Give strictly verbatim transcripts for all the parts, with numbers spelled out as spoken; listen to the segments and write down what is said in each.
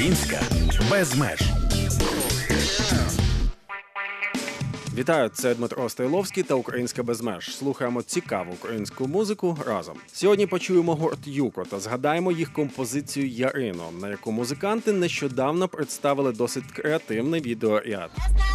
Українська без меж. Вітаю, це Дмитро Стайловський та «Українська без меж». Слухаємо цікаву українську музику разом. Сьогодні почуємо гурт «Юко» та згадаємо їх композицію «Ярино», на яку музиканти нещодавно представили досить креативний відеоряд.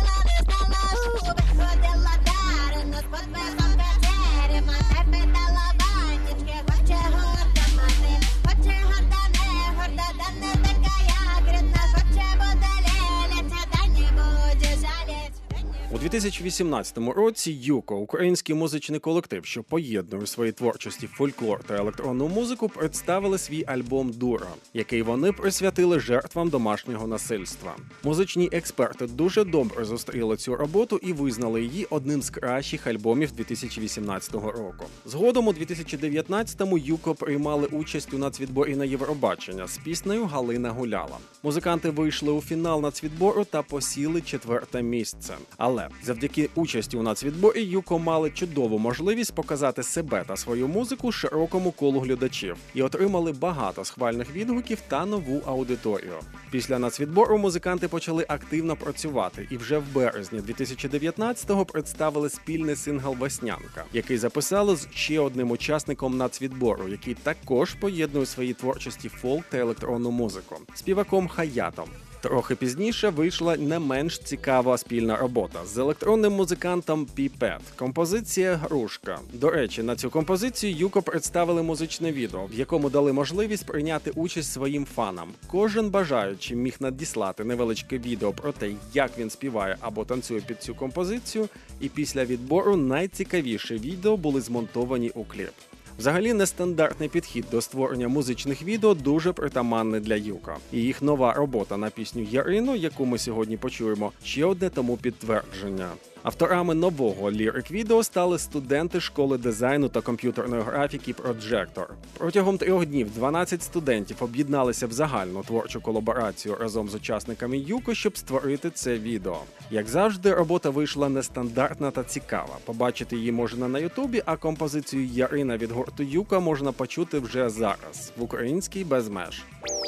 У дві тисячі вісімнадцятому році «Юко», український музичний колектив, що поєднує у своїй творчості фольклор та електронну музику, представили свій альбом «Дура», який вони присвятили жертвам домашнього насильства. Музичні експерти дуже добре зустріли цю роботу і визнали її одним з кращих альбомів дві тисячі вісімнадцятого року. Згодом у дві тисячі дев'ятнадцятому «Юко» приймали участь у нацвідборі на Євробачення з піснею «Галина гуляла». Музиканти вийшли у фінал нацвідбору та посіли четверте місце. Але завдяки участі у нацвідборі «Юко» мали чудову можливість показати себе та свою музику широкому колу глядачів і отримали багато схвальних відгуків та нову аудиторію. Після нацвідбору музиканти почали активно працювати і вже в березні дві тисячі дев'ятнадцятого представили спільний сингл «Веснянка», який записали з ще одним учасником нацвідбору, який також поєднує у своїй творчості фолк та електронну музику – співаком Хаятом. Трохи пізніше вийшла не менш цікава спільна робота з електронним музикантом Піпет. Композиція «Грушка». До речі, на цю композицію «Юко» представили музичне відео, в якому дали можливість прийняти участь своїм фанам. Кожен бажаючий міг надіслати невеличке відео про те, як він співає або танцює під цю композицію, і після відбору найцікавіші відео були змонтовані у кліп. Взагалі, нестандартний підхід до створення музичних відео дуже притаманний для «Юко». І їх нова робота на пісню «Ярино», яку ми сьогодні почуємо, ще одне тому підтвердження. Авторами нового лірик-відео стали студенти школи дизайну та комп'ютерної графіки «Проджектор». Протягом трьох днів дванадцять студентів об'єдналися в загальну творчу колаборацію разом з учасниками «Юко», щоб створити це відео. Як завжди, робота вийшла нестандартна та цікава. Побачити її можна на ютубі, а композицію «Ярина» від гурту «Юко» можна почути вже зараз в «Українській без меж».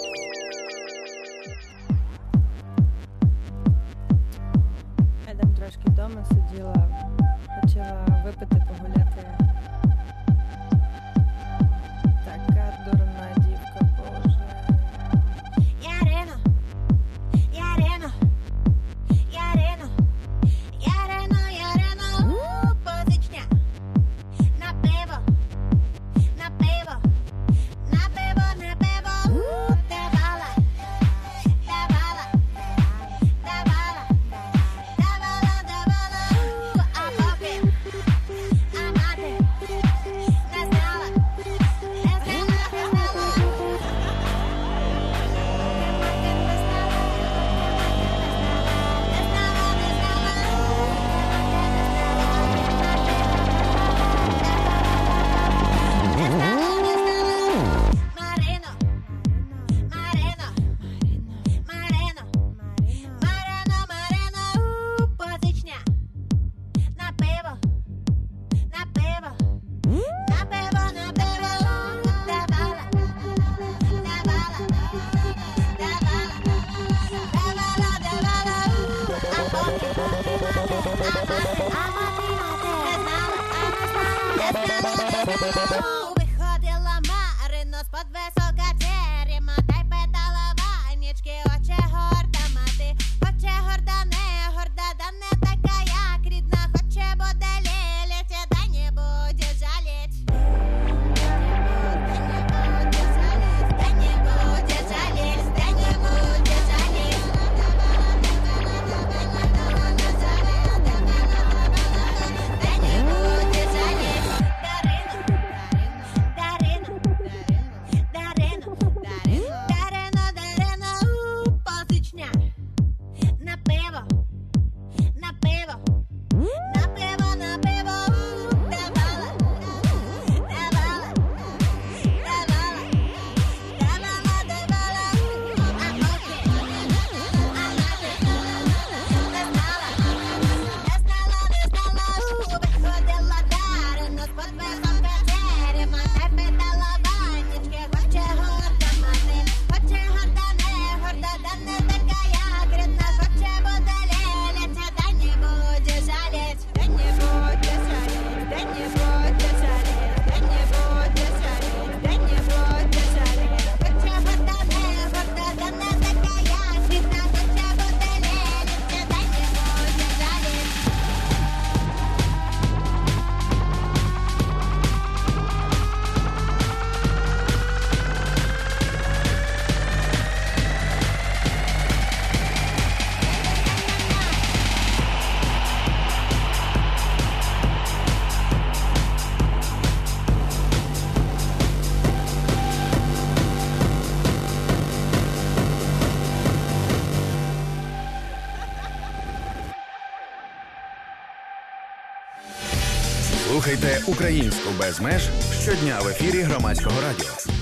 Трошки вдома сиділа, почала випити, погуляти. Така дурна дівка, боже. Ярино, Ярино, Ярино, Ярино, Ярино, позичня. На пиво, на пиво, на пиво, на пиво, давала, давала, давала. Виходила Марина з-под висока терема, та й питала Ванечки, хоче горда мати, хоче горда, не горда, да не така, як рідна, хоче буде лелять, да не буде жалеть. Да не буде жалеть, да не буде жалеть. Да не буде жалеть. Слухайте «Українську без меж» щодня в ефірі Громадського радіо.